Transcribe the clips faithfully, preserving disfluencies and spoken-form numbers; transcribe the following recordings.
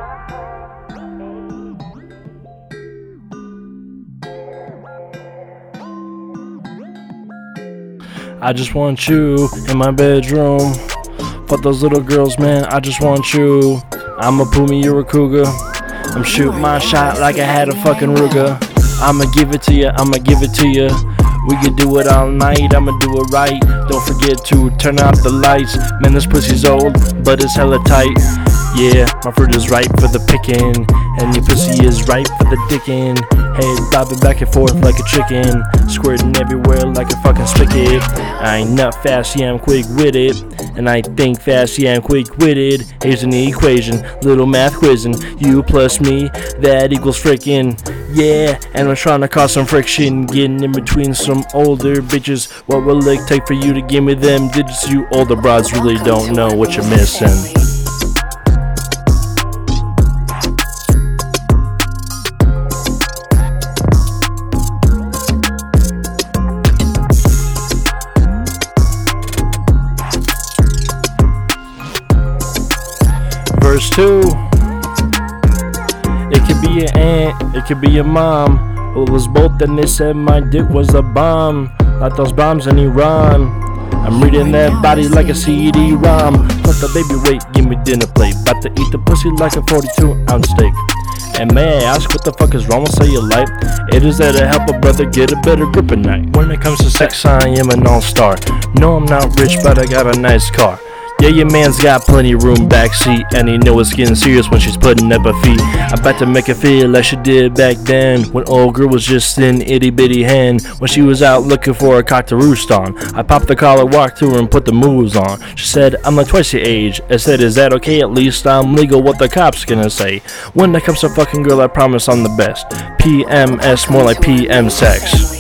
I just want you in my bedroom. Fuck those little girls, man, I just want you. I'ma pull me, you're a cougar. I'm shooting my shot like I had a fucking Ruger. I'ma give it to ya, I'ma give it to ya. We could do it all night, I'ma do it right. Don't forget to turn out the lights. Man, this pussy's old, but it's hella tight. Yeah, my fruit is ripe for the picking, and your pussy is ripe for the dicking. Head bobbing back and forth like a chicken, squirting everywhere like a fucking spigot. I ain't not fast, yeah, I'm quick with it. And I think fast, yeah, I'm quick-witted. Here's an equation, little math quizzing. You plus me, that equals frickin'. Yeah, and I'm trying to cause some friction, getting in between some older bitches. What will it take for you to give me them digits? You older broads really don't know what you're missing. Verse two. It could be your aunt, it could be your mom. Well, it was both, and they said my dick was a bomb, like those bombs in Iran. I'm reading that body like a C D ROM. Fuck the baby, wait, give me dinner plate. About to eat the pussy like a forty-two ounce steak. And may I ask what the fuck is wrong with cellulite? It is there to help a brother get a better grip at night. When it comes to sex, I am an all-star. No, I'm not rich, but I got a nice car. Yeah, your man's got plenty of room backseat, and he know it's getting serious when she's putting up her feet. I'm about to make her feel like she did back then, when old girl was just an itty bitty hen, when she was out looking for a cock to roost on. I popped the collar, walked to her, and put the moves on. She said, I'm like twice your age. I said, is that okay? At least I'm legal, what the cops gonna say? When it comes to fucking girl, I promise I'm the best. P M S, more like P M sex.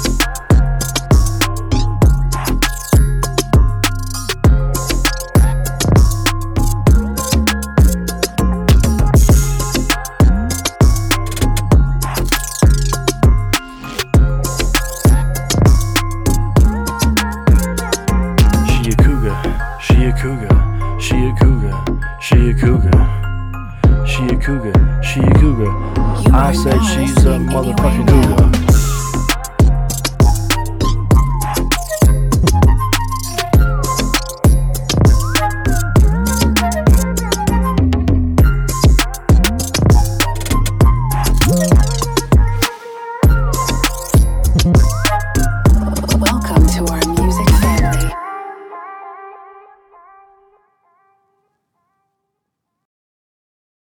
She a cougar, she a cougar, she a cougar, she a cougar, she a cougar. I said she's a motherfucking cougar.